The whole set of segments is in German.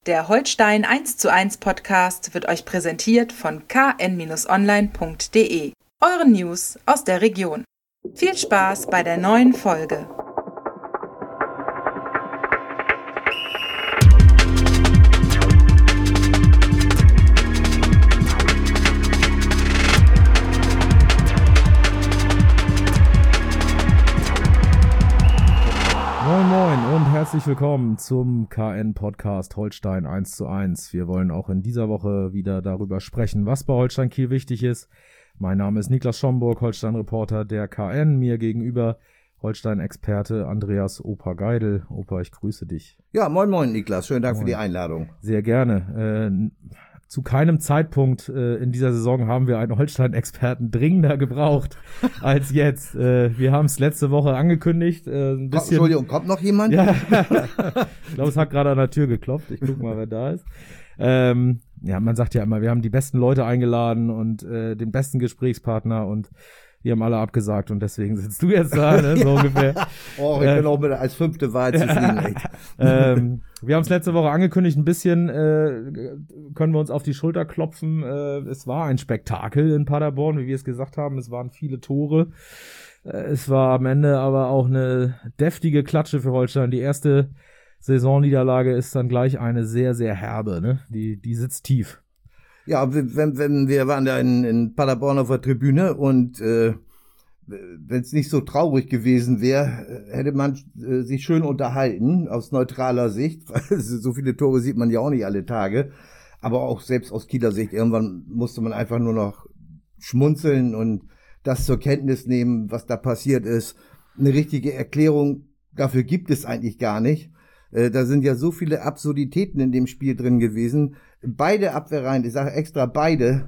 Der Holstein 1:1 Podcast wird euch präsentiert von kn-online.de, euren News aus der Region. Viel Spaß bei der neuen Folge. Moin Moin und herzlich willkommen zum KN-Podcast Holstein 1:1. Wir wollen auch in dieser Woche wieder darüber sprechen, was bei Holstein Kiel wichtig ist. Mein Name ist Niklas Schomburg, Holstein-Reporter der KN. Mir gegenüber Holstein-Experte Andreas Opa Geidel. Opa, ich grüße dich. Ja, moin moin Niklas, schönen Dank für die Einladung. Sehr gerne. Zu keinem Zeitpunkt in dieser Saison haben wir einen Holstein-Experten dringender gebraucht als jetzt. Wir haben es letzte Woche angekündigt. Entschuldigung, kommt noch jemand? Ja, ich glaube, es hat gerade an der Tür geklopft. Ich gucke mal, wer da ist. Ja, man sagt ja immer, wir haben die besten Leute eingeladen und den besten Gesprächspartner und die haben alle abgesagt und deswegen sitzt du jetzt da, ne, so ungefähr. Oh, ich bin auch mit als 5. Wahl zufrieden. Wir haben es letzte Woche angekündigt, ein bisschen können wir uns auf die Schulter klopfen. Es war ein Spektakel in Paderborn, wie wir es gesagt haben. Es waren viele Tore. Es war am Ende aber auch eine deftige Klatsche für Holstein. Die erste Saisonniederlage ist dann gleich eine sehr, sehr herbe, ne? Die sitzt tief. Ja, wenn wir waren da in Paderborn auf der Tribüne und wenn es nicht so traurig gewesen wäre, hätte man sich schön unterhalten aus neutraler Sicht. So viele Tore sieht man ja auch nicht alle Tage, aber auch selbst aus Kieler Sicht. Irgendwann musste man einfach nur noch schmunzeln und das zur Kenntnis nehmen, was da passiert ist. Eine richtige Erklärung dafür gibt es eigentlich gar nicht. Da sind ja so viele Absurditäten in dem Spiel drin gewesen. Beide Abwehrreihen, ich sage extra beide,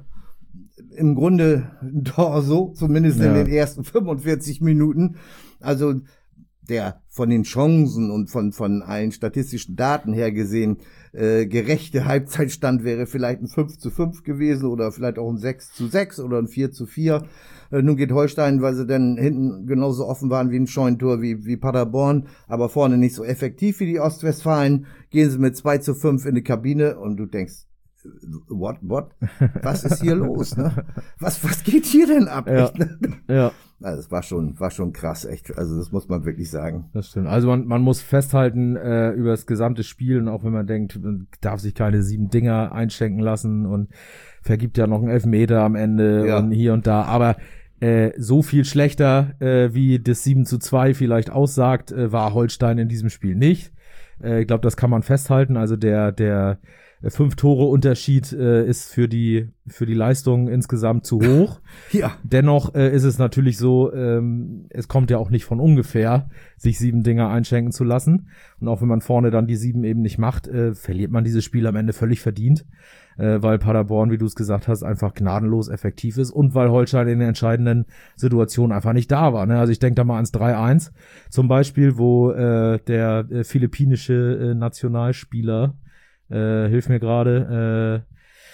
im Grunde ein Torso, zumindest in den ersten 45 Minuten. Also der von den Chancen und von allen statistischen Daten her gesehen gerechte Halbzeitstand wäre vielleicht ein 5:5 gewesen oder vielleicht auch ein 6:6 oder ein 4:4. Nun geht Holstein, weil sie dann hinten genauso offen waren wie ein Scheunentor wie Paderborn, aber vorne nicht so effektiv wie die Ostwestfalen, gehen sie mit 2:5 in die Kabine und du denkst, what? Was ist hier los, ne? Was geht hier denn ab? Ja. Echt, ne? Ja. Also es war schon krass, echt. Also das muss man wirklich sagen. Das stimmt. Also man muss festhalten über das gesamte Spiel und auch wenn man denkt, man darf sich keine 7 Dinger einschenken lassen und vergibt ja noch einen Elfmeter am Ende und hier und da. Aber so viel schlechter wie das 7:2 vielleicht aussagt, war Holstein in diesem Spiel nicht. Ich glaube, das kann man festhalten. Also der 5-Tore-Unterschied ist für die Leistung insgesamt zu hoch. Ja. Dennoch ist es natürlich so, es kommt ja auch nicht von ungefähr, sich 7 Dinger einschenken zu lassen. Und auch wenn man vorne dann die 7 eben nicht macht, verliert man dieses Spiel am Ende völlig verdient, weil Paderborn, wie du es gesagt hast, einfach gnadenlos effektiv ist und weil Holstein in den entscheidenden Situationen einfach nicht da war. Ne? Also ich denke da mal ans 3:1 zum Beispiel, wo der philippinische Nationalspieler hilf mir gerade.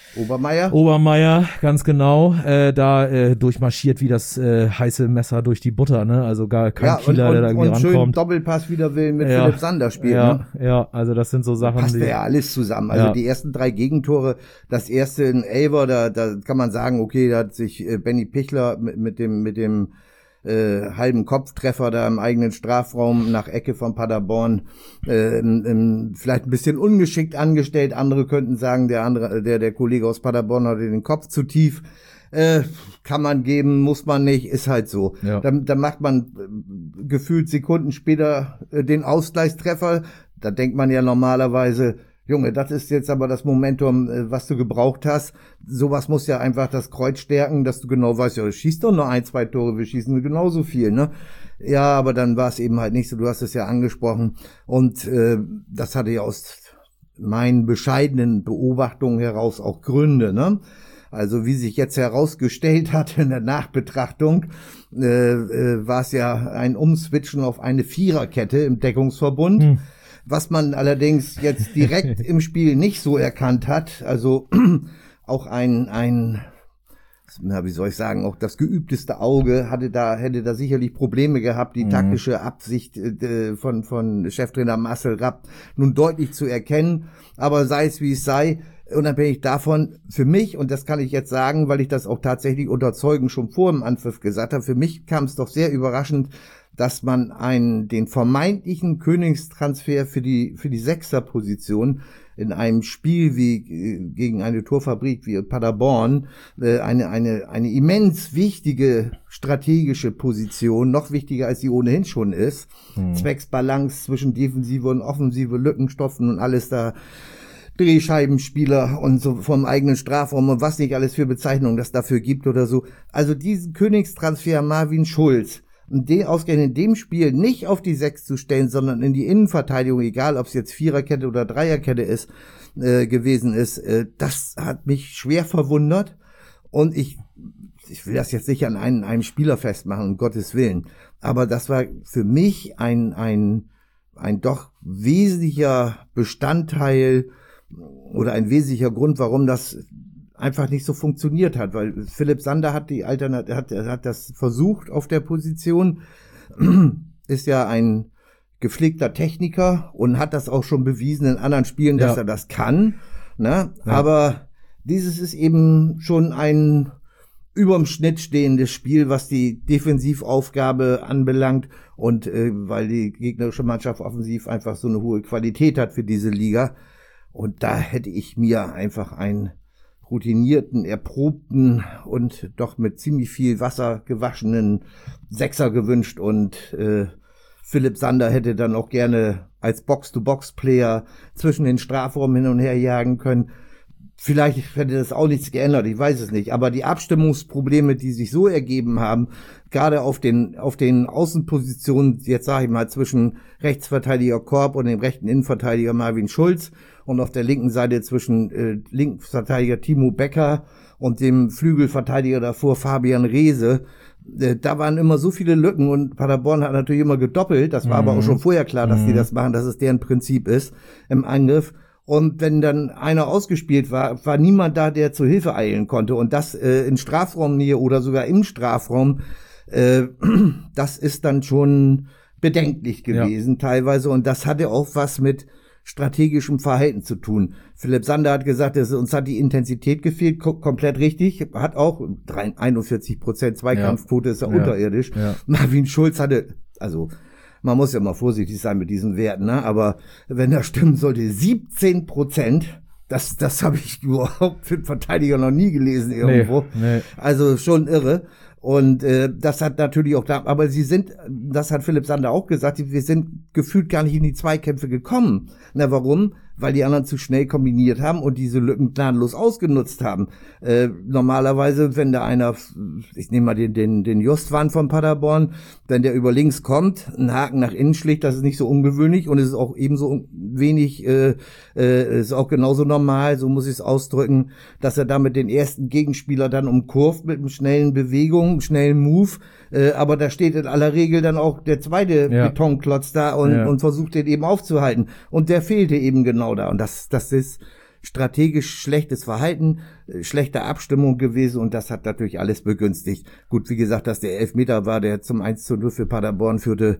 Obermeier, ganz genau. Da durchmarschiert wie das heiße Messer durch die Butter, ne? Also gar kein Kieler, der da irgendwie rankommt. Und schön Doppelpass wieder will mit Philipp Sander spielen, ne? Ja, also das sind so Sachen, passt ja alles zusammen. Also die ersten 3 Gegentore, das erste in Elver, da kann man sagen, okay, da hat sich Benny Pichler mit dem halben Kopftreffer da im eigenen Strafraum nach Ecke von Paderborn vielleicht ein bisschen ungeschickt angestellt. Andere könnten sagen, der Kollege aus Paderborn hatte den Kopf zu tief. Kann man geben, muss man nicht, ist halt so. Ja. Dann macht man gefühlt Sekunden später den Ausgleichstreffer. Da denkt man ja normalerweise, Junge, das ist jetzt aber das Momentum, was du gebraucht hast. Sowas muss ja einfach das Kreuz stärken, dass du genau weißt, ja, du schießt doch nur 1, 2 Tore, wir schießen genauso viel, ne? Ja, aber dann war es eben halt nicht so, du hast es ja angesprochen. Und das hatte ja aus meinen bescheidenen Beobachtungen heraus auch Gründe, ne? Also wie sich jetzt herausgestellt hat in der Nachbetrachtung, war es ja ein Umswitchen auf eine Viererkette im Deckungsverbund. Was man allerdings jetzt direkt im Spiel nicht so erkannt hat, also auch ein wie soll ich sagen, auch das geübteste Auge hätte da sicherlich Probleme gehabt, die taktische Absicht von Cheftrainer Marcel Rapp nun deutlich zu erkennen. Aber sei es wie es sei, unabhängig davon, für mich, und das kann ich jetzt sagen, weil ich das auch tatsächlich unter Zeugen schon vor dem Anpfiff gesagt habe, für mich kam es doch sehr überraschend, dass man den vermeintlichen Königstransfer für die Sechserposition in einem Spiel wie gegen eine Torfabrik wie Paderborn eine immens wichtige strategische Position, noch wichtiger als sie ohnehin schon ist, zwecks Balance zwischen Defensive und Offensive, Lückenstopfen und alles da, Drehscheibenspieler und so vom eigenen Strafraum und was nicht alles für Bezeichnungen das dafür gibt oder so. Also diesen Königstransfer Marvin Schulz, den ausgerechnet in dem Spiel nicht auf die 6 zu stellen, sondern in die Innenverteidigung, egal ob es jetzt Viererkette oder Dreierkette gewesen ist, das hat mich schwer verwundert. Und ich will das jetzt nicht an einem Spieler festmachen, um Gottes Willen. Aber das war für mich ein doch wesentlicher Bestandteil oder ein wesentlicher Grund, warum das einfach nicht so funktioniert hat, weil Philipp Sander hat hat das versucht auf der Position, ist ja ein gepflegter Techniker und hat das auch schon bewiesen in anderen Spielen, dass er das kann, ne? Ja. Aber dieses ist eben schon ein überm Schnitt stehendes Spiel, was die Defensivaufgabe anbelangt und weil die gegnerische Mannschaft offensiv einfach so eine hohe Qualität hat für diese Liga. Und da hätte ich mir einfach einen routinierten, erprobten und doch mit ziemlich viel Wasser gewaschenen Sechser gewünscht und Philipp Sander hätte dann auch gerne als Box-to-Box-Player zwischen den Strafraum hin und her jagen können. Vielleicht hätte das auch nichts geändert, ich weiß es nicht. Aber die Abstimmungsprobleme, die sich so ergeben haben, gerade auf den Außenpositionen, jetzt sage ich mal, zwischen Rechtsverteidiger Korb und dem rechten Innenverteidiger Marvin Schulz und auf der linken Seite zwischen Linksverteidiger Timo Becker und dem Flügelverteidiger davor Fabian Reese, da waren immer so viele Lücken und Paderborn hat natürlich immer gedoppelt. Das war aber auch schon vorher klar, dass die das machen, dass es deren Prinzip ist im Angriff. Und wenn dann einer ausgespielt war, war niemand da, der zur Hilfe eilen konnte. Und das in Strafraumnähe oder sogar im Strafraum, das ist dann schon bedenklich gewesen teilweise. Und das hatte auch was mit strategischem Verhalten zu tun. Philipp Sander hat gesagt, uns hat die Intensität gefehlt, komplett richtig, hat auch 41% Zweikampfquote, ist ja unterirdisch. Ja. Marvin Schulz hatte, also man muss ja immer vorsichtig sein mit diesen Werten, ne? Aber wenn das stimmen sollte, 17%, das habe ich überhaupt für einen Verteidiger noch nie gelesen irgendwo. Nee. Also schon irre. Und das hat natürlich auch da, aber das hat Philipp Sander auch gesagt, wir sind gefühlt gar nicht in die Zweikämpfe gekommen. Na, warum? Weil die anderen zu schnell kombiniert haben und diese Lücken planlos ausgenutzt haben. Normalerweise, wenn da einer, ich nehme mal den Justwan von Paderborn, wenn der über links kommt, einen Haken nach innen schlägt, das ist nicht so ungewöhnlich und es ist auch ebenso wenig, ist auch genauso normal, so muss ich es ausdrücken, dass er damit den ersten Gegenspieler dann umkurvt mit einer schnellen Bewegung, schnellen Move, aber da steht in aller Regel dann auch der zweite Betonklotz da und versucht den eben aufzuhalten. Und der fehlte eben genau da. Und das ist strategisch schlechtes Verhalten, schlechte Abstimmung gewesen und das hat natürlich alles begünstigt. Gut, wie gesagt, dass der Elfmeter war, der zum 1:0 für Paderborn führte,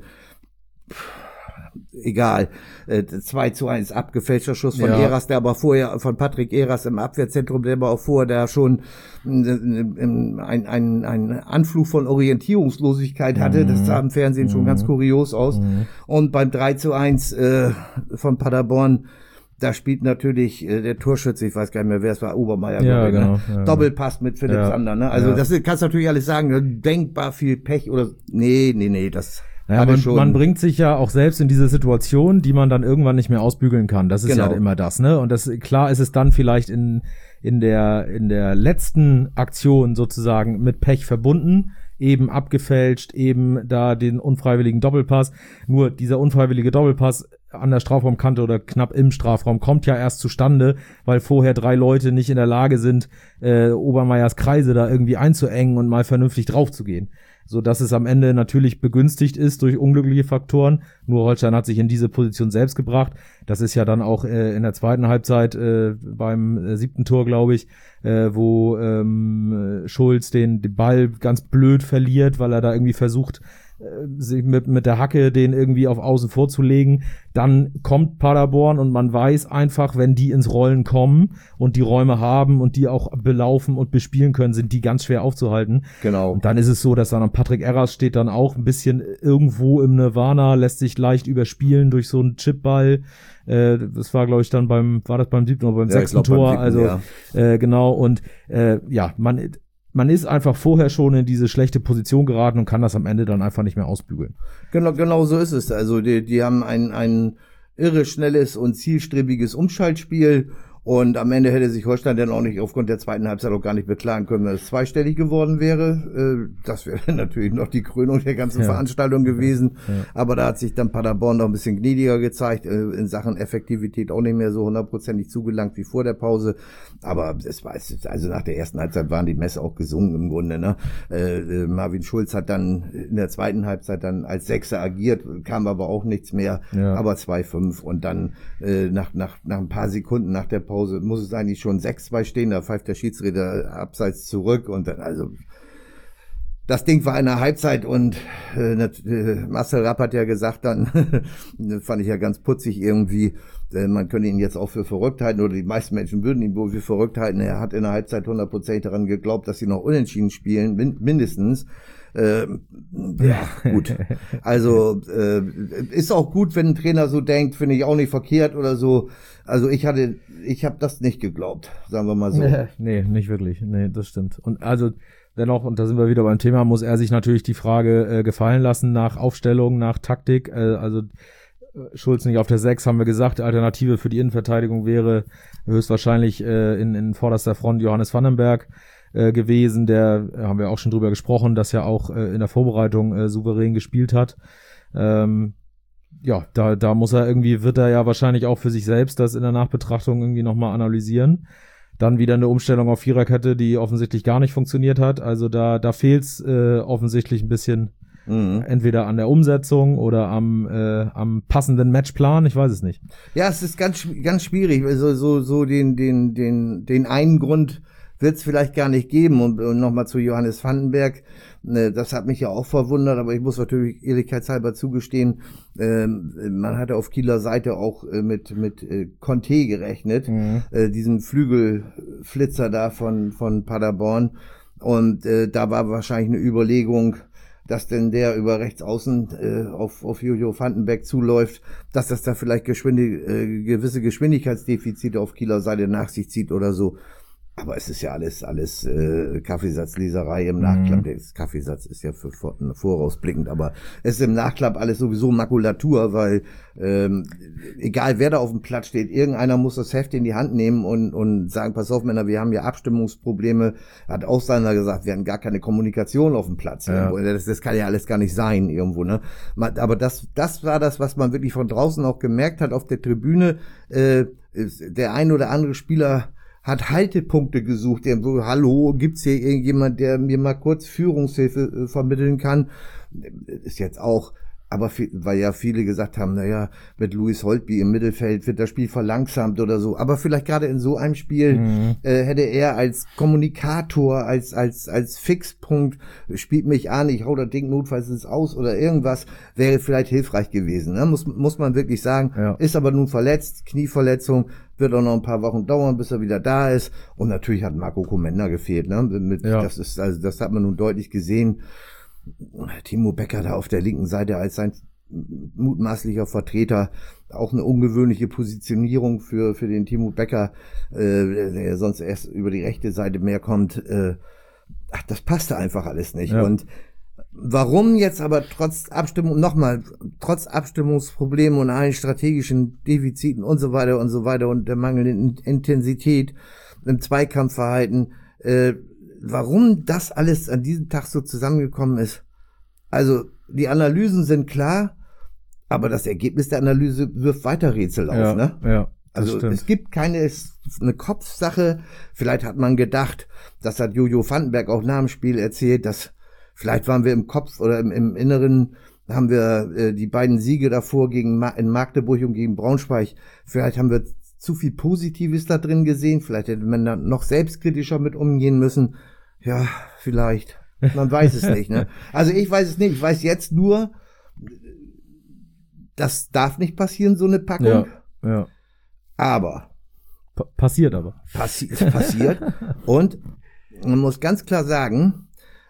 egal. 2:1 abgefälschter Schuss von Eras, der aber vorher, von Patrick Eras im Abwehrzentrum, der aber auch vorher da schon ein Anflug von Orientierungslosigkeit hatte. Das sah im Fernsehen schon ganz kurios aus. Und beim 3:1 von Paderborn, da spielt natürlich der Torschütze, ich weiß gar nicht mehr, wer es war, Obermeier, genau, ne? Doppelpass mit Philipp Sander, ne? Also das kannst du natürlich alles sagen, denkbar viel Pech oder nee, das man bringt sich ja auch selbst in diese Situation, die man dann irgendwann nicht mehr ausbügeln kann. Das ist ja immer das, ne? Und klar ist es dann vielleicht in der letzten Aktion sozusagen mit Pech verbunden, eben abgefälscht, eben da den unfreiwilligen Doppelpass. Nur dieser unfreiwillige Doppelpass an der Strafraumkante oder knapp im Strafraum kommt ja erst zustande, weil vorher 3 Leute nicht in der Lage sind, Obermeiers Kreise da irgendwie einzuengen und mal vernünftig draufzugehen. So dass es am Ende natürlich begünstigt ist durch unglückliche Faktoren. Nur Holstein hat sich in diese Position selbst gebracht. Das ist ja dann auch in der zweiten Halbzeit beim 7. Tor, glaube ich, wo Schulz den Ball ganz blöd verliert, weil er da irgendwie versucht, sich mit der Hacke den irgendwie auf Außen vorzulegen. Dann kommt Paderborn und man weiß einfach, wenn die ins Rollen kommen und die Räume haben und die auch belaufen und bespielen können, sind die ganz schwer aufzuhalten. Genau. Und dann ist es so, dass dann Patrick Erras steht dann auch ein bisschen irgendwo im Nirvana, lässt sich leicht überspielen durch so einen Chipball. Das war, glaube ich, dann beim 7. oder beim 6. Tor. Beim 7., also genau. Und man ist einfach vorher schon in diese schlechte Position geraten und kann das am Ende dann einfach nicht mehr ausbügeln. Genau so ist es. Also die haben ein irre schnelles und zielstrebiges Umschaltspiel. Und am Ende hätte sich Holstein dann auch nicht aufgrund der zweiten Halbzeit auch gar nicht beklagen können, wenn es zweistellig geworden wäre. Das wäre dann natürlich noch die Krönung der ganzen Veranstaltung gewesen. Ja. Aber da hat sich dann Paderborn noch ein bisschen gnädiger gezeigt, in Sachen Effektivität auch nicht mehr so 100% zugelangt wie vor der Pause. Aber also nach der ersten Halbzeit waren die Messe auch gesungen im Grunde. Ne? Marvin Schulz hat dann in der zweiten Halbzeit dann als Sechser agiert, kam aber auch nichts mehr. Ja. Aber 2-5 und dann nach ein paar Sekunden nach der Pause muss es eigentlich schon 6-2 stehen, da pfeift der Schiedsrichter abseits zurück und dann, also das Ding war in der Halbzeit und Marcel Rapp hat ja gesagt dann, fand ich ja ganz putzig irgendwie, man könne ihn jetzt auch für verrückt halten oder die meisten Menschen würden ihn wohl für verrückt halten, er hat in der Halbzeit 100% daran geglaubt, dass sie noch unentschieden spielen, mindestens. Ja, gut. Also ist auch gut, wenn ein Trainer so denkt, finde ich auch nicht verkehrt oder so. Also ich habe das nicht geglaubt, sagen wir mal so. Nee, nicht wirklich. Nee, das stimmt. Und also dennoch, und da sind wir wieder beim Thema, muss er sich natürlich die Frage gefallen lassen nach Aufstellung, nach Taktik. Also Schulz nicht auf der 6, haben wir gesagt. Alternative für die Innenverteidigung wäre höchstwahrscheinlich in vorderster Front Johannes Vandenberg gewesen, der haben wir auch schon drüber gesprochen, dass er auch in der Vorbereitung souverän gespielt hat. Ja, da muss er irgendwie, wird er ja wahrscheinlich auch für sich selbst das in der Nachbetrachtung irgendwie nochmal analysieren. Dann wieder eine Umstellung auf Viererkette, die offensichtlich gar nicht funktioniert hat. Also da fehlt's offensichtlich ein bisschen entweder an der Umsetzung oder am passenden Matchplan, ich weiß es nicht. Ja, es ist ganz schwierig. Also so den einen Grund wird es vielleicht gar nicht geben. Und nochmal zu Johannes Vandenberg, das hat mich ja auch verwundert, aber ich muss natürlich ehrlichkeitshalber zugestehen, man hatte auf Kieler Seite auch mit Conte gerechnet, diesen Flügelflitzer da von Paderborn. Und da war wahrscheinlich eine Überlegung, dass denn der über rechts außen auf Jojo Vandenberg zuläuft, dass das da vielleicht gewisse Geschwindigkeitsdefizite auf Kieler Seite nach sich zieht oder so. Aber es ist ja alles Kaffeesatzleserei im Nachklapp. Der Kaffeesatz ist ja vorausblickend, aber es ist im Nachklapp alles sowieso Makulatur, weil egal wer da auf dem Platz steht, irgendeiner muss das Heft in die Hand nehmen und sagen, pass auf Männer, wir haben hier Abstimmungsprobleme. Hat Ausländer gesagt, wir hatten gar keine Kommunikation auf dem Platz. Ja. Das kann ja alles gar nicht sein irgendwo. Ne? Aber das war das, was man wirklich von draußen auch gemerkt hat auf der Tribüne. Der ein oder andere Spieler hat Haltepunkte gesucht, hallo, gibt's hier irgendjemand, der mir mal kurz Führungshilfe vermitteln kann? Ist jetzt auch, aber weil ja viele gesagt haben, naja, mit Louis Holtby im Mittelfeld wird das Spiel verlangsamt oder so. Aber vielleicht gerade in so einem Spiel hätte er als Kommunikator, als Fixpunkt, spielt mich an, ich hau das Ding notfalls ins Aus oder irgendwas, wäre vielleicht hilfreich gewesen. Ne? Muss man wirklich sagen. Ja. Ist aber nun verletzt, Knieverletzung, wird auch noch ein paar Wochen dauern, bis er wieder da ist. Und natürlich hat Marco Komenda gefehlt. Ne? Das hat man nun deutlich gesehen. Timo Becker da auf der linken Seite als sein mutmaßlicher Vertreter, auch eine ungewöhnliche Positionierung für den Timo Becker, der sonst erst über die rechte Seite mehr kommt. Das passte einfach alles nicht. Ja. Und warum jetzt aber trotz Abstimmungsproblemen und allen strategischen Defiziten und so weiter und der mangelnden Intensität im Zweikampfverhalten, warum das alles an diesem Tag so zusammengekommen ist? Also die Analysen sind klar, Aber das Ergebnis der Analyse wirft weiter Rätsel auf, ne? Ja. Also stimmt. es gibt eine Kopfsache. Vielleicht hat man gedacht, das hat Jojo Vandenberg auch nach dem Spiel erzählt, dass vielleicht waren wir im Kopf oder im Inneren, haben wir die beiden Siege davor in Magdeburg und gegen Braunschweig. Vielleicht haben wir zu viel Positives da drin gesehen. Vielleicht hätte man da noch selbstkritischer mit umgehen müssen. Ja, vielleicht. Man weiß es nicht, ne? Also ich weiß es nicht. Ich weiß jetzt nur, das darf nicht passieren, so eine Packung. Ja. Aber. Passiert aber. Passiert. Und man muss ganz klar sagen,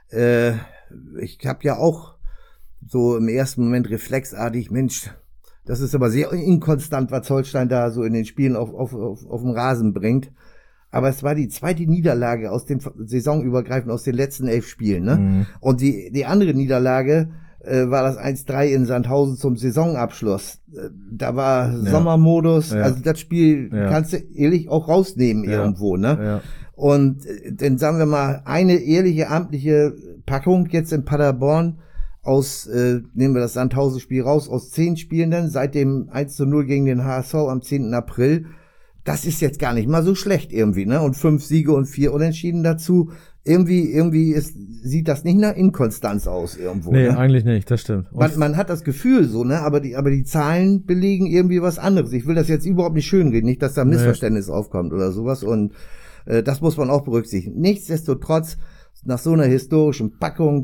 ich habe ja auch so im ersten Moment reflexartig, Mensch, das ist aber sehr inkonstant, was Holstein da so in den Spielen auf dem Rasen bringt. Aber es war die zweite Niederlage aus den saisonübergreifend aus den letzten 11 Spielen, ne? Mhm. Und die andere Niederlage war das 1-3 in Sandhausen zum Saisonabschluss. Da war Sommermodus, also das Spiel kannst du ehrlich auch rausnehmen irgendwo, ne? Ja. Und dann sagen wir mal, eine ehrliche amtliche Packung jetzt in Paderborn nehmen wir das Sandhausen-Spiel raus, aus 10 Spielenden, seit dem 1-0 gegen den HSV am 10. April. Das ist jetzt gar nicht mal so schlecht irgendwie, ne? Und 5 Siege und 4 Unentschieden dazu. Irgendwie sieht das nicht nach Inkonstanz aus irgendwo. Nee, ne? eigentlich nicht, das stimmt. Man hat das Gefühl so, ne? Aber die Zahlen belegen irgendwie was anderes. Ich will das jetzt überhaupt nicht schönreden, nicht, dass da ein Missverständnis aufkommt oder sowas. Und das muss man auch berücksichtigen. Nichtsdestotrotz, nach so einer historischen Packung,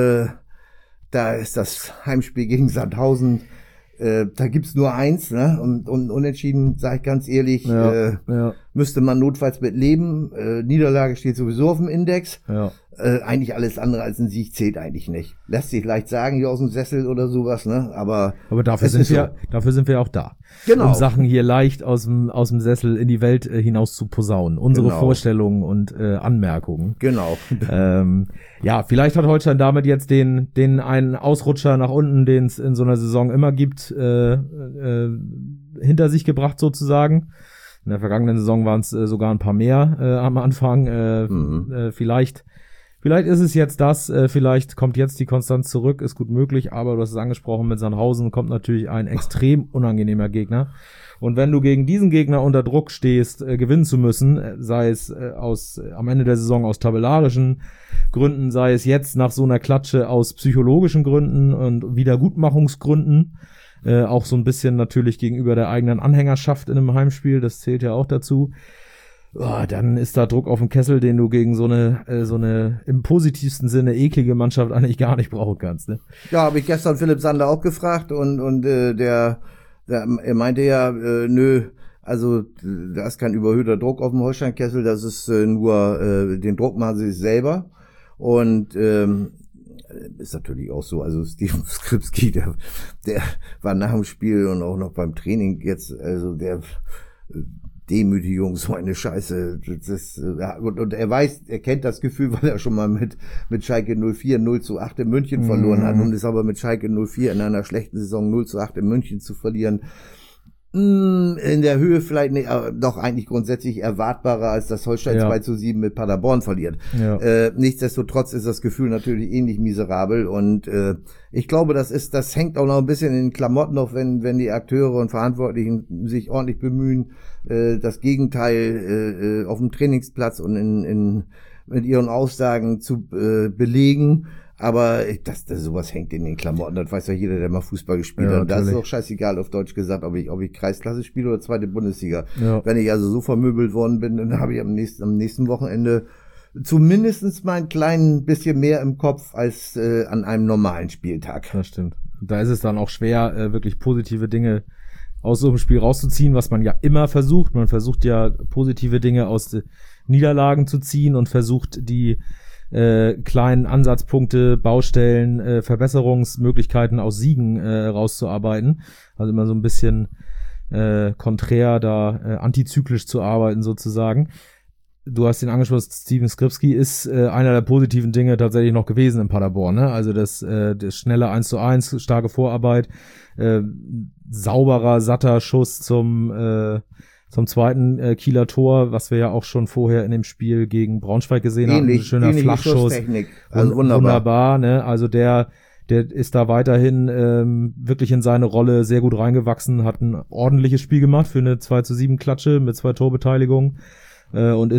da ist das Heimspiel gegen Sandhausen, da gibt's nur eins, ne? Und unentschieden, sage ich ganz ehrlich, müsste man notfalls mit leben. Niederlage steht sowieso auf dem Index. Ja. Eigentlich alles andere als ein Sieg zählt eigentlich nicht. Lässt sich leicht sagen hier aus dem Sessel oder sowas, ne? Aber dafür sind wir auch da. Genau. Um Sachen hier leicht aus dem Sessel in die Welt hinaus zu posaunen. Unsere Vorstellungen und Anmerkungen. Genau. Vielleicht hat Holstein damit jetzt den einen Ausrutscher nach unten, den es in so einer Saison immer gibt, hinter sich gebracht sozusagen. In der vergangenen Saison waren es sogar ein paar mehr am Anfang. Vielleicht ist es jetzt das, vielleicht kommt jetzt die Konstanz zurück, ist gut möglich, aber du hast es angesprochen, mit Sandhausen kommt natürlich ein extrem unangenehmer Gegner. Und wenn du gegen diesen Gegner unter Druck stehst, gewinnen zu müssen, sei es am Ende der Saison aus tabellarischen Gründen, sei es jetzt nach so einer Klatsche aus psychologischen Gründen und Wiedergutmachungsgründen, auch so ein bisschen natürlich gegenüber der eigenen Anhängerschaft in einem Heimspiel, das zählt ja auch dazu. Dann ist da Druck auf dem Kessel, den du gegen so eine im positivsten Sinne eklige Mannschaft eigentlich gar nicht brauchen kannst, ne? Ja, habe ich gestern Philipp Sander auch gefragt und er meinte ja, nö, also da ist kein überhöhter Druck auf dem Holstein-Kessel, das ist nur den Druck machen sie sich selber und ist natürlich auch so, also Steven Skripski, der war nach dem Spiel und auch noch beim Training jetzt, also der Demütigung, so eine Scheiße. Und er kennt das Gefühl, weil er schon mal mit Schalke 04 0-8 in München verloren hat und ist aber mit Schalke 04 in einer schlechten Saison 0-8 in München zu verlieren. In der Höhe vielleicht nicht, aber doch eigentlich grundsätzlich erwartbarer, als dass Holstein 2-7 mit Paderborn verliert. Ja. Nichtsdestotrotz ist das Gefühl natürlich ähnlich miserabel und ich glaube, das hängt auch noch ein bisschen in den Klamotten, auch wenn die Akteure und Verantwortlichen sich ordentlich bemühen, das Gegenteil auf dem Trainingsplatz und mit ihren Aussagen zu belegen. Aber sowas hängt in den Klamotten, das weiß ja jeder, der mal Fußball gespielt hat. Und da ist es auch scheißegal, auf Deutsch gesagt, ob ich Kreisklasse spiele oder zweite Bundesliga. Ja. Wenn ich also so vermöbelt worden bin, dann habe ich am nächsten Wochenende zumindest mal ein klein bisschen mehr im Kopf als an einem normalen Spieltag. Das stimmt. Da ist es dann auch schwer, wirklich positive Dinge aus so einem Spiel rauszuziehen, was man ja immer versucht. Man versucht ja positive Dinge aus Niederlagen zu ziehen und versucht die kleinen Ansatzpunkte, Baustellen, Verbesserungsmöglichkeiten aus Siegen rauszuarbeiten. Also immer so ein bisschen konträr da antizyklisch zu arbeiten sozusagen. Du hast ihn angesprochen, Steven Skripski ist einer der positiven Dinge tatsächlich noch gewesen in Paderborn, ne? Also das schnelle 1:1, starke Vorarbeit, sauberer, satter Schuss zum zweiten Kieler Tor, was wir ja auch schon vorher in dem Spiel gegen Braunschweig gesehen haben. Ein schöner Flachschuss. Also wunderbar, ne? Also der Der ist da weiterhin wirklich in seine Rolle sehr gut reingewachsen, hat ein ordentliches Spiel gemacht für eine 2:7 Klatsche mit 2 Torbeteiligungen und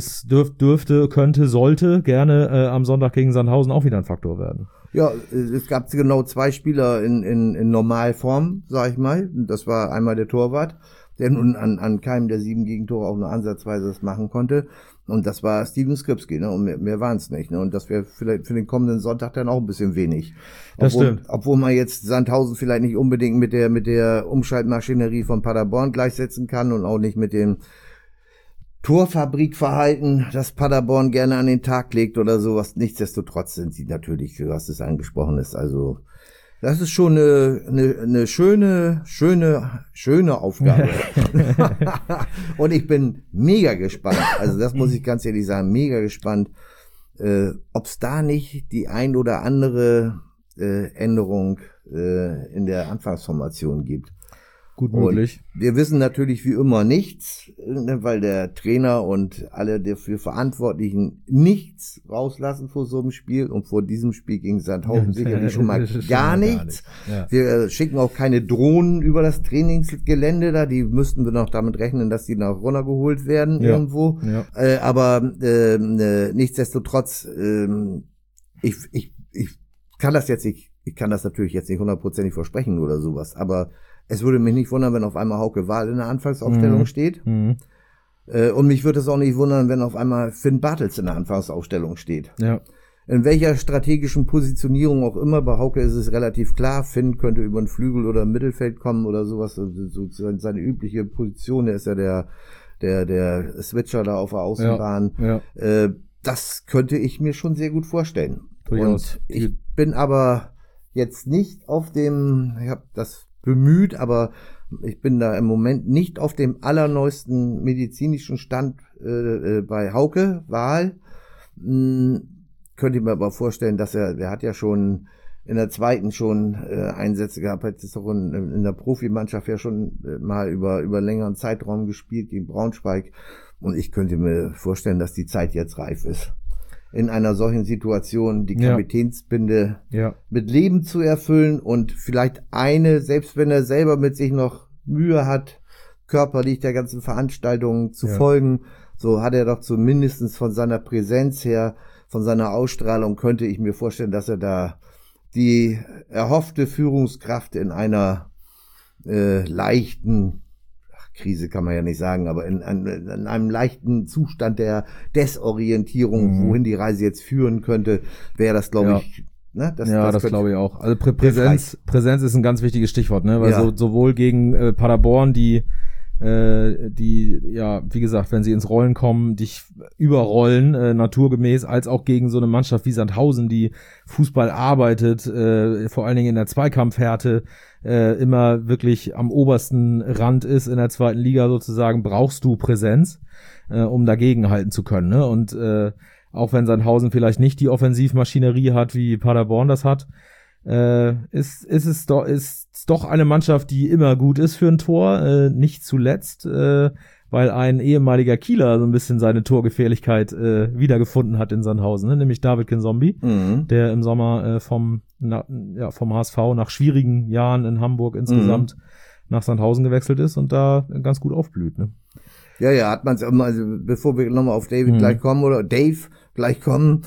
sollte gerne am Sonntag gegen Sandhausen auch wieder ein Faktor werden. Ja, es gab genau 2 Spieler in Normalform, sag ich mal. Das war einmal der Torwart, der nun an keinem der 7 Gegentore auch nur ansatzweise das machen konnte. Und das war Steven Skripski, ne? Und mehr waren es nicht, ne? Und das wäre vielleicht für den kommenden Sonntag dann auch ein bisschen wenig. Das stimmt. Obwohl man jetzt Sandhausen vielleicht nicht unbedingt mit der Umschaltmaschinerie von Paderborn gleichsetzen kann und auch nicht mit dem Torfabrikverhalten, das Paderborn gerne an den Tag legt oder sowas. Nichtsdestotrotz sind sie natürlich, du hast es angesprochen, ist also, das ist schon eine schöne Aufgabe. Und ich bin mega gespannt. Also das muss ich ganz ehrlich sagen, mega gespannt, ob es da nicht die ein oder andere Änderung in der Anfangsformation gibt. Gut möglich. Und wir wissen natürlich wie immer nichts, weil der Trainer und alle dafür Verantwortlichen nichts rauslassen vor so einem Spiel und vor diesem Spiel gegen Sandhausen sicherlich schon mal gar nichts. Ja. Wir schicken auch keine Drohnen über das Trainingsgelände da, die müssten wir noch damit rechnen, dass die noch runtergeholt werden irgendwo. Ja. Aber nichtsdestotrotz, ich kann das natürlich jetzt nicht hundertprozentig versprechen oder sowas, aber es würde mich nicht wundern, wenn auf einmal Hauke Wahl in der Anfangsaufstellung steht. Und mich würde es auch nicht wundern, wenn auf einmal Finn Bartels in der Anfangsaufstellung steht. Ja. In welcher strategischen Positionierung auch immer, bei Hauke ist es relativ klar, Finn könnte über den Flügel oder im Mittelfeld kommen oder sowas, so seine übliche Position, der ist ja der Switcher da auf der Außenbahn. Ja. Das könnte ich mir schon sehr gut vorstellen. Und ich bin aber jetzt nicht auf dem, ich habe das bemüht, aber ich bin da im Moment nicht auf dem allerneuesten medizinischen Stand bei Hauke Wahl. Könnte ich mir aber vorstellen, dass der hat ja schon in der zweiten schon Einsätze gehabt, hat jetzt auch in der Profimannschaft ja schon mal über längeren Zeitraum gespielt gegen Braunschweig und ich könnte mir vorstellen, dass die Zeit jetzt reif ist, in einer solchen Situation die Kapitänsbinde mit Leben zu erfüllen und vielleicht selbst wenn er selber mit sich noch Mühe hat, körperlich der ganzen Veranstaltung zu folgen, so hat er doch zumindest von seiner Präsenz her, von seiner Ausstrahlung, könnte ich mir vorstellen, dass er da die erhoffte Führungskraft in einer leichten Krise kann man ja nicht sagen, aber in einem leichten Zustand der Desorientierung, wohin die Reise jetzt führen könnte, wäre das, glaube ich, ne? Das glaube ich auch. Also Präsenz ist ein ganz wichtiges Stichwort, ne? Weil sowohl gegen Paderborn, die wie gesagt, wenn sie ins Rollen kommen, dich überrollen, naturgemäß, als auch gegen so eine Mannschaft wie Sandhausen, die Fußball arbeitet, vor allen Dingen in der Zweikampfhärte, immer wirklich am obersten Rand ist in der zweiten Liga sozusagen, brauchst du Präsenz, um dagegen halten zu können, ne? Und auch wenn Sandhausen vielleicht nicht die Offensivmaschinerie hat, wie Paderborn das hat, ist doch eine Mannschaft, die immer gut ist für ein Tor, nicht zuletzt, weil ein ehemaliger Kieler so ein bisschen seine Torgefährlichkeit wiedergefunden hat in Sandhausen, ne? Nämlich David Kinzombie, der im Sommer vom HSV nach schwierigen Jahren in Hamburg insgesamt nach Sandhausen gewechselt ist und da ganz gut aufblüht, ne? Ja, hat man es immer, also bevor wir nochmal auf Dave gleich kommen,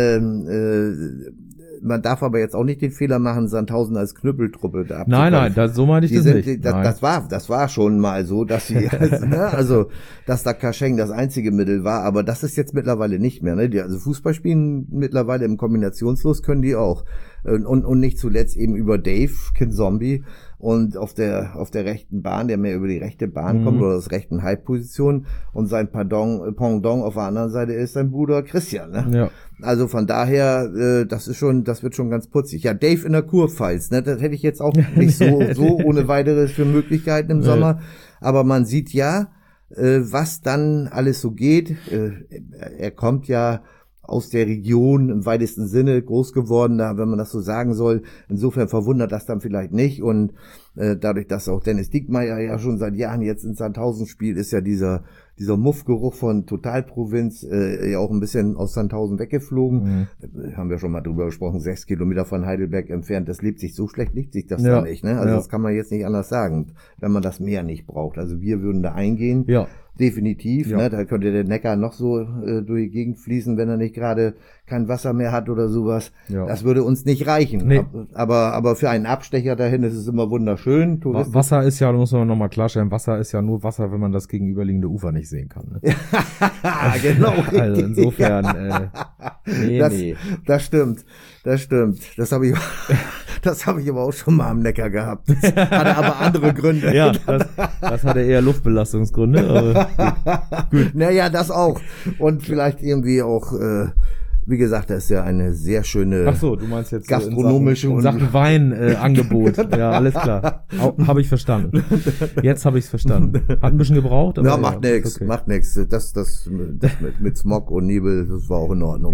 man darf aber jetzt auch nicht den Fehler machen, Sandhausen als Knüppeltruppe da abzugreifen. Nein, so meinte ich das nicht. Das war schon mal so, dass sie, dass da Kascheng das einzige Mittel war, aber das ist jetzt mittlerweile nicht mehr, ne? Also Fußball spielen mittlerweile im Kombinationslos können die auch. Und nicht zuletzt eben über Dave Kinzombie und auf der rechten Bahn, der mehr über die rechte Bahn kommt oder aus rechten Halbposition und sein Pendant auf der anderen Seite ist sein Bruder Christian, ne? Ja. Also von daher, das wird schon ganz putzig. Ja, Dave in der Kurpfalz, ne? Das hätte ich jetzt auch nicht so ohne weiteres für Möglichkeiten im Sommer. Aber man sieht ja, was dann alles so geht. Er kommt ja aus der Region im weitesten Sinne groß geworden, da, wenn man das so sagen soll. Insofern verwundert das dann vielleicht nicht. Und dadurch, dass auch Dennis Diekmeyer ja schon seit Jahren jetzt in Sandhausen spielt, ist ja dieser dieser Muffgeruch von Totalprovinz ja auch ein bisschen aus Sandhausen weggeflogen. Haben wir schon mal drüber gesprochen, 6 Kilometer von Heidelberg entfernt. Das lebt sich das da nicht, ne? Also das kann man jetzt nicht anders sagen, wenn man das Meer nicht braucht. Also wir würden da eingehen. Ja. Definitiv, ne? Da könnte der Neckar noch so durch die Gegend fließen, wenn er nicht gerade kein Wasser mehr hat oder sowas. Ja. Das würde uns nicht reichen. Nee. Aber für einen Abstecher dahin ist es immer wunderschön. Wasser ist ja, muss man nochmal klarstellen, Wasser ist ja nur Wasser, wenn man das gegenüberliegende Ufer nicht sehen kann. Ne? Genau. Also insofern, nee. Das stimmt. Das habe ich aber auch schon mal am Neckar gehabt. Das hatte aber andere Gründe. Ja, das hatte eher Luftbelastungsgründe. Aber gut. Naja, das auch. Und vielleicht irgendwie auch, wie gesagt, das ist ja eine sehr schöne Ach so, du meinst jetzt gastronomische in Sachen Weinangebot. Ja, alles klar. Habe ich verstanden. Jetzt habe ich es verstanden. Hat ein bisschen gebraucht. Aber ja, macht nix. Das mit Smog und Nebel, das war auch in Ordnung.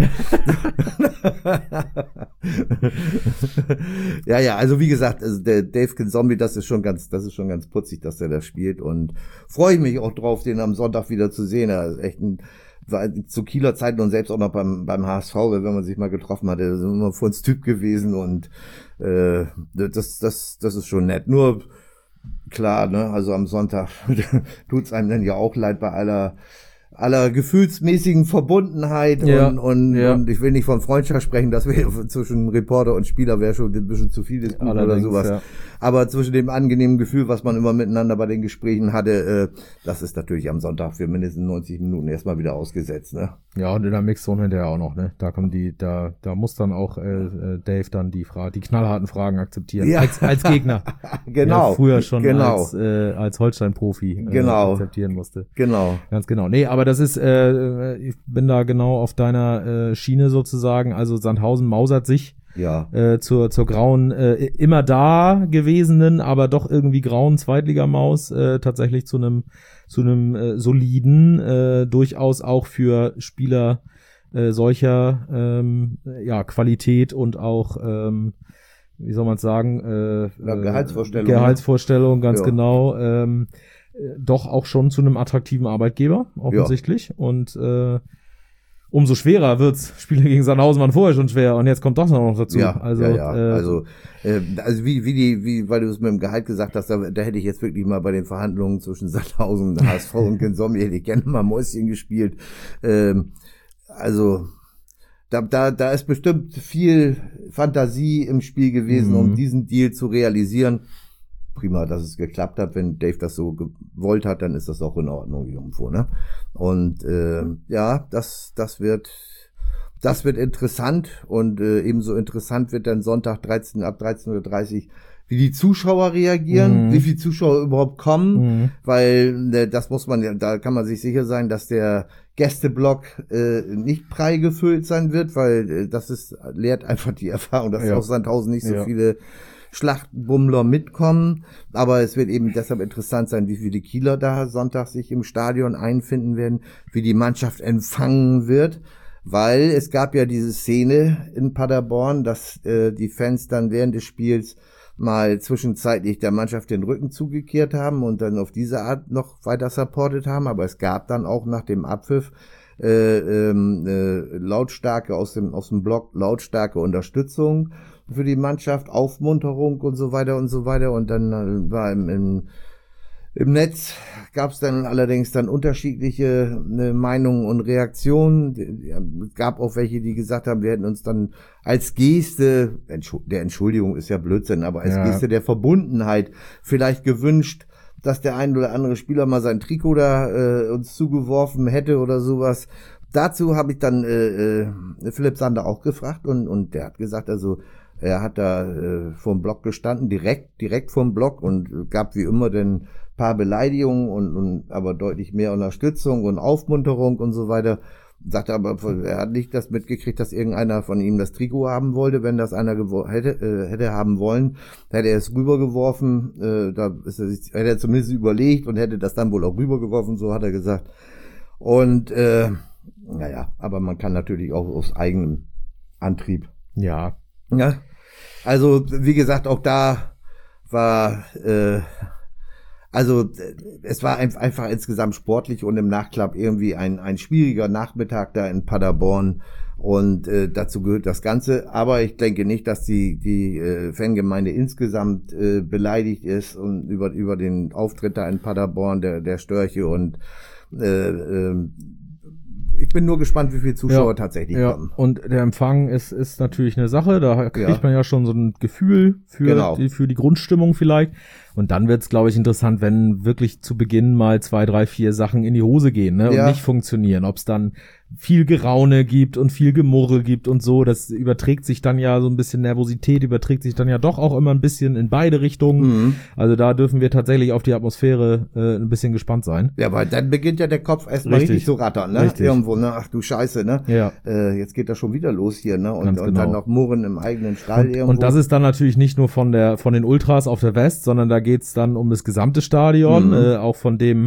Ja, also wie gesagt, also der Dave Kinzombie, das ist schon ganz putzig, dass der das spielt und freue ich mich auch drauf, den am Sonntag wieder zu sehen. Er ist echt war zu Kieler Zeiten und selbst auch noch beim HSV, wenn man sich mal getroffen hat, der ist immer vor uns Typ gewesen und das ist schon nett. Nur klar, ne, also am Sonntag tut's einem dann ja auch leid bei aller gefühlsmäßigen Verbundenheit und ich will nicht von Freundschaft sprechen, das wäre zwischen Reporter und Spieler wäre schon ein bisschen zu viel oder sowas. Ja. Aber zwischen dem angenehmen Gefühl, was man immer miteinander bei den Gesprächen hatte, das ist natürlich am Sonntag für mindestens 90 Minuten erstmal wieder ausgesetzt, ne? Ja, und in der Mixzone hinterher auch noch, ne? Da kommen da muss dann auch Dave dann die knallharten Fragen akzeptieren. Ja. Als Gegner. Genau. Ja, früher schon als Holstein-Profi akzeptieren musste. Genau. Ganz genau. Nee, aber das ist, ich bin da genau auf deiner Schiene sozusagen. Also Sandhausen mausert sich zur grauen, immer da gewesenen, aber doch irgendwie grauen Zweitligamaus tatsächlich zu einem soliden, durchaus auch für Spieler solcher Qualität und auch wie soll man es sagen, Gehaltsvorstellung, ganz genau, doch auch schon zu einem attraktiven Arbeitgeber, offensichtlich. Und umso schwerer wird's. Spiele gegen Sandhausen waren vorher schon schwer und jetzt kommt das noch dazu. Also wie weil du es mit dem Gehalt gesagt hast, da hätte ich jetzt wirklich mal bei den Verhandlungen zwischen Sandhausen und HSV und Kinzombie hätte ich gerne mal Mäuschen gespielt. Also da ist bestimmt viel Fantasie im Spiel gewesen, um diesen Deal zu realisieren. Prima, dass es geklappt hat. Wenn Dave das so gewollt hat, dann ist das auch in Ordnung irgendwo, ne? Und das wird interessant und ebenso interessant wird dann Sonntag ab 13:30 Uhr, wie die Zuschauer reagieren, wie viele Zuschauer überhaupt kommen, weil da kann man sich sicher sein, dass der Gästeblock nicht prall gefüllt sein wird, weil lehrt einfach die Erfahrung, dass aus Sandhausen nicht so viele Schlachtbummler mitkommen, aber es wird eben deshalb interessant sein, wie viele Kieler da Sonntag sich im Stadion einfinden werden, wie die Mannschaft empfangen wird, weil es gab ja diese Szene in Paderborn, dass die Fans dann während des Spiels mal zwischenzeitlich der Mannschaft den Rücken zugekehrt haben und dann auf diese Art noch weiter supportet haben, aber es gab dann auch nach dem Abpfiff lautstarke aus dem Block, lautstarke Unterstützung für die Mannschaft, Aufmunterung und so weiter und so weiter. Und dann war im Netz gab es dann allerdings dann unterschiedliche Meinungen und Reaktionen. Es gab auch welche, die gesagt haben, wir hätten uns dann als Geste, der Entschuldigung ist ja Blödsinn, aber als Geste der Verbundenheit vielleicht gewünscht, dass der ein oder andere Spieler mal sein Trikot da uns zugeworfen hätte oder sowas. Dazu habe ich dann Philipp Sander auch gefragt und der hat gesagt, also er hat da vorm Block gestanden, direkt vorm Block und gab wie immer dann paar Beleidigungen und aber deutlich mehr Unterstützung und Aufmunterung und so weiter. Sagte aber, er hat nicht das mitgekriegt, dass irgendeiner von ihm das Trikot haben wollte. Wenn das einer hätte haben wollen, hätte er es rübergeworfen. Hätte er zumindest überlegt und hätte das dann wohl auch rübergeworfen, so hat er gesagt. Und aber man kann natürlich auch aus eigenem Antrieb. Ja. Also wie gesagt, auch da war Also es war einfach insgesamt sportlich und im Nachklapp irgendwie ein schwieriger Nachmittag da in Paderborn und dazu gehört das Ganze. Aber ich denke nicht, dass die Fangemeinde insgesamt beleidigt ist und über den Auftritt da in Paderborn der Störche und ich bin nur gespannt, wie viele Zuschauer tatsächlich kommen. Und der Empfang ist natürlich eine Sache, da kriegt man ja schon so ein Gefühl für die Grundstimmung vielleicht. Und dann wird's, glaube ich, interessant, wenn wirklich zu Beginn mal 2, 3, 4 Sachen in die Hose gehen, ne, und nicht funktionieren. Ob es dann viel Geraune gibt und viel Gemurre gibt und so, das überträgt sich dann ja so ein bisschen Nervosität, überträgt sich dann ja doch auch immer ein bisschen in beide Richtungen. Also da dürfen wir tatsächlich auf die Atmosphäre ein bisschen gespannt sein. Ja, weil dann beginnt ja der Kopf erstmal richtig zu rattern, ne? Richtig. Irgendwo, ne? Ach du Scheiße, ne? Ja. Jetzt geht das schon wieder los hier, ne? Und Ganz genau. dann noch Murren im eigenen Stall irgendwo. Und das ist dann natürlich nicht nur von den Ultras auf der West, sondern da geht's dann um das gesamte Stadion, auch von den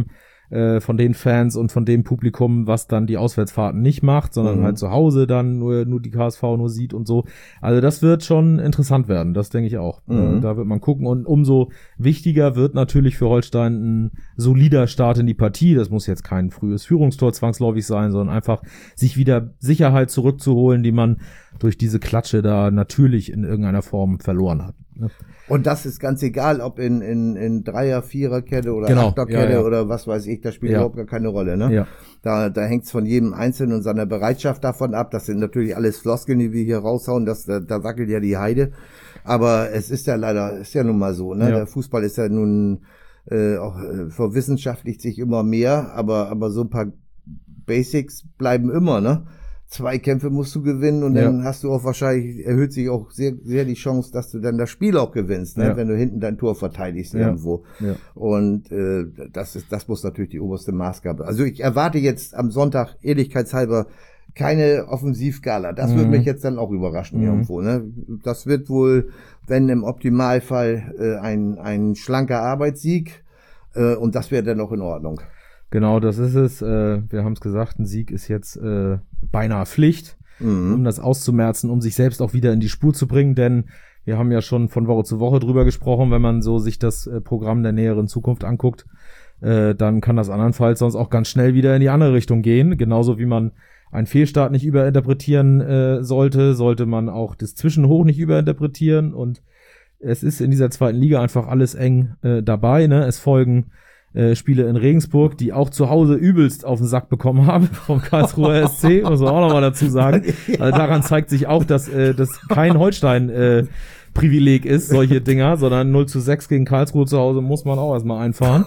Fans und von dem Publikum, was dann die Auswärtsfahrten nicht macht, sondern halt zu Hause dann nur die KSV nur sieht und so. Also das wird schon interessant werden, das denke ich auch. Da wird man gucken und umso wichtiger wird natürlich für Holstein ein solider Start in die Partie. Das muss jetzt kein frühes Führungstor zwangsläufig sein, sondern einfach sich wieder Sicherheit zurückzuholen, die man durch diese Klatsche da natürlich in irgendeiner Form verloren hat. Und das ist ganz egal, ob in Dreier-, Viererkette oder Achterkette oder was weiß ich, das spielt überhaupt gar keine Rolle, ne? Ja. Da hängt's von jedem Einzelnen und seiner Bereitschaft davon ab. Das sind natürlich alles Floskeln, die wir hier raushauen, da wackelt ja die Heide. Aber es ist ja nun mal so, ne? Ja. Der Fußball ist ja nun auch verwissenschaftlicht sich immer mehr, aber so ein paar Basics bleiben immer, ne? Zweikämpfe musst du gewinnen und dann hast du auch wahrscheinlich, erhöht sich auch sehr, sehr die Chance, dass du dann das Spiel auch gewinnst, ne? Wenn du hinten dein Tor verteidigst irgendwo. Ja. Und das muss natürlich die oberste Maßgabe. Also ich erwarte jetzt am Sonntag ehrlichkeitshalber keine Offensivgala. Das würde mich jetzt dann auch überraschen irgendwo, ne? Das wird wohl, wenn im Optimalfall ein schlanker Arbeitssieg und das wäre dann auch in Ordnung. Genau, das ist es. Wir haben es gesagt, ein Sieg ist jetzt beinahe Pflicht, um das auszumerzen, um sich selbst auch wieder in die Spur zu bringen, denn wir haben ja schon von Woche zu Woche drüber gesprochen, wenn man so sich das Programm der näheren Zukunft anguckt, dann kann das andernfalls sonst auch ganz schnell wieder in die andere Richtung gehen. Genauso wie man einen Fehlstart nicht überinterpretieren sollte man auch das Zwischenhoch nicht überinterpretieren und es ist in dieser zweiten Liga einfach alles eng dabei, ne? Es folgen Spiele in Regensburg, die auch zu Hause übelst auf den Sack bekommen haben vom Karlsruher SC, muss man auch nochmal dazu sagen. Also daran zeigt sich auch, dass das kein Holstein Privileg ist, solche Dinger, sondern 0:6 gegen Karlsruhe zu Hause muss man auch erstmal einfahren.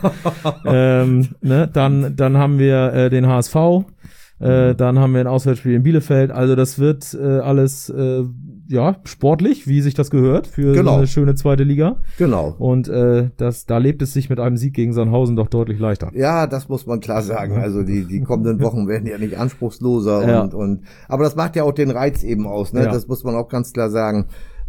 Ne? Dann haben wir den HSV, dann haben wir ein Auswärtsspiel in Bielefeld, also das wird alles sportlich, wie sich das gehört für so eine schöne zweite Liga. Genau. Und da lebt es sich mit einem Sieg gegen Sandhausen doch deutlich leichter. Ja, das muss man klar sagen. Also die kommenden Wochen werden ja nicht anspruchsloser und aber das macht ja auch den Reiz eben aus, ne? Ja. Das muss man auch ganz klar sagen.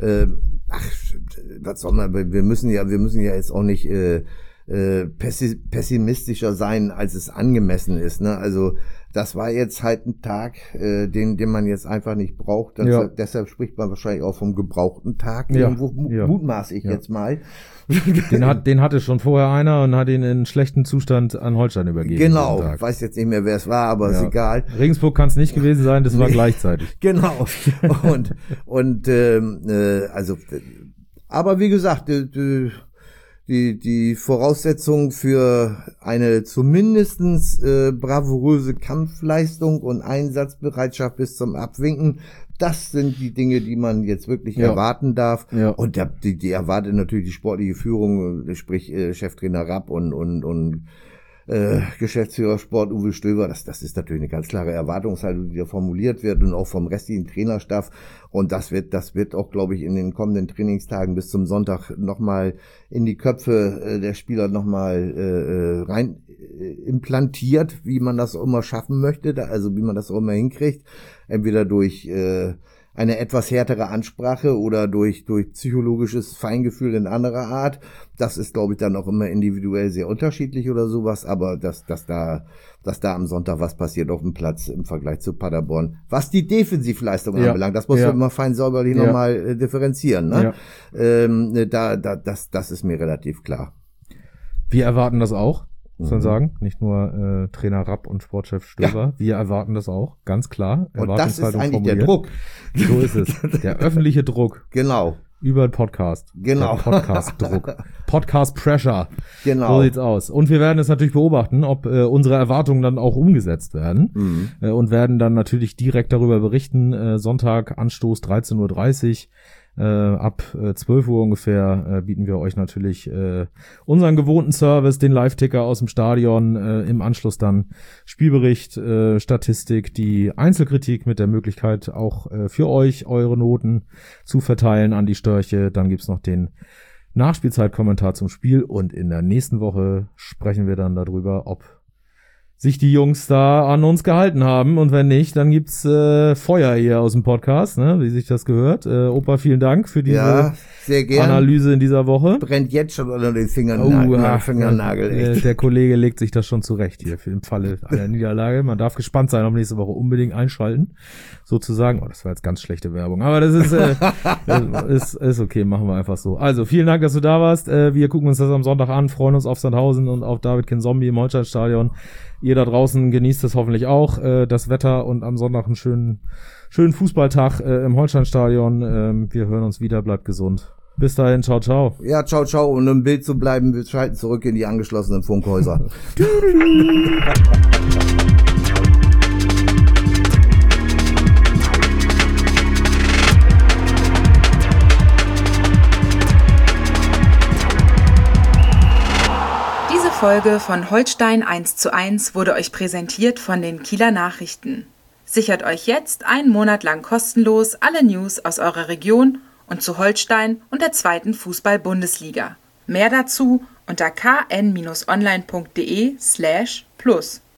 Was soll man, wir müssen ja jetzt auch nicht pessimistischer sein, als es angemessen ist, ne? Also das war jetzt halt ein Tag, den man jetzt einfach nicht braucht. Deshalb spricht man wahrscheinlich auch vom gebrauchten Tag. Irgendwo mutmaße ich jetzt mal. Den hatte schon vorher einer und hat ihn in schlechten Zustand an Holstein übergeben. Genau, weiß jetzt nicht mehr, wer es war, aber ist egal. Regensburg kann es nicht gewesen sein, das war gleichzeitig. Genau. Aber wie gesagt, die Voraussetzungen für eine zumindestens bravouröse Kampfleistung und Einsatzbereitschaft bis zum Abwinken, das sind die Dinge, die man jetzt wirklich erwarten darf. Ja. Und die erwartet natürlich die sportliche Führung, sprich Cheftrainer Rapp und Geschäftsführer Sport Uwe Stöber, das ist natürlich eine ganz klare Erwartungshaltung, die da formuliert wird und auch vom restlichen Trainerstaff und das wird auch, glaube ich, in den kommenden Trainingstagen bis zum Sonntag nochmal in die Köpfe der Spieler nochmal rein implantiert, wie man das auch immer schaffen möchte, also wie man das auch immer hinkriegt, entweder durch eine etwas härtere Ansprache oder durch psychologisches Feingefühl in anderer Art. Das ist, glaube ich, dann auch immer individuell sehr unterschiedlich oder sowas, aber dass da am Sonntag was passiert auf dem Platz im Vergleich zu Paderborn, was die Defensivleistung anbelangt, das muss man immer fein säuberlich nochmal differenzieren, ne? Das ist mir relativ klar. Wir erwarten das auch, muss man sagen. Nicht nur Trainer Rapp und Sportchef Stöber. Ja. Wir erwarten das auch, ganz klar. Und das ist eigentlich formuliert. Der Druck. So ist es. Der öffentliche Druck. Genau. Über den Podcast. Genau. Der Podcast-Druck. Podcast-Pressure. Genau. So sieht's aus. Und wir werden es natürlich beobachten, ob unsere Erwartungen dann auch umgesetzt werden. Und werden dann natürlich direkt darüber berichten. Sonntag, Anstoß 13:30 Uhr. Ab 12 Uhr ungefähr bieten wir euch natürlich unseren gewohnten Service, den Live-Ticker aus dem Stadion, im Anschluss dann Spielbericht, Statistik, die Einzelkritik mit der Möglichkeit auch für euch eure Noten zu verteilen an die Störche. Dann gibt's noch den Nachspielzeitkommentar zum Spiel und in der nächsten Woche sprechen wir dann darüber, ob sich die Jungs da an uns gehalten haben und wenn nicht, dann gibt's Feuer hier aus dem Podcast, ne, wie sich das gehört. Opa, vielen Dank für diese sehr gern. Analyse in dieser Woche. Brennt jetzt schon unter den Fingernagel. Echt. Der Kollege legt sich das schon zurecht hier für den Falle einer Niederlage. Man darf gespannt sein, ob nächste Woche unbedingt einschalten, sozusagen. Oh, das war jetzt ganz schlechte Werbung, aber das ist okay, machen wir einfach so. Also, vielen Dank, dass du da warst. Wir gucken uns das am Sonntag an, freuen uns auf Sandhausen und auf David Kinzombie im Holsteinstadion. Ihr da draußen genießt es hoffentlich auch, das Wetter und am Sonntag einen schönen Fußballtag im Holsteinstadion. Wir hören uns wieder, bleibt gesund. Bis dahin, ciao, ciao. Ja, ciao, ciao. Und um im Bild zu bleiben, wir schalten zurück in die angeschlossenen Funkhäuser. Folge von Holstein 1:1 wurde euch präsentiert von den Kieler Nachrichten. Sichert euch jetzt einen Monat lang kostenlos alle News aus eurer Region und zu Holstein und der 2. Fußball-Bundesliga. Mehr dazu unter kn-online.de/plus.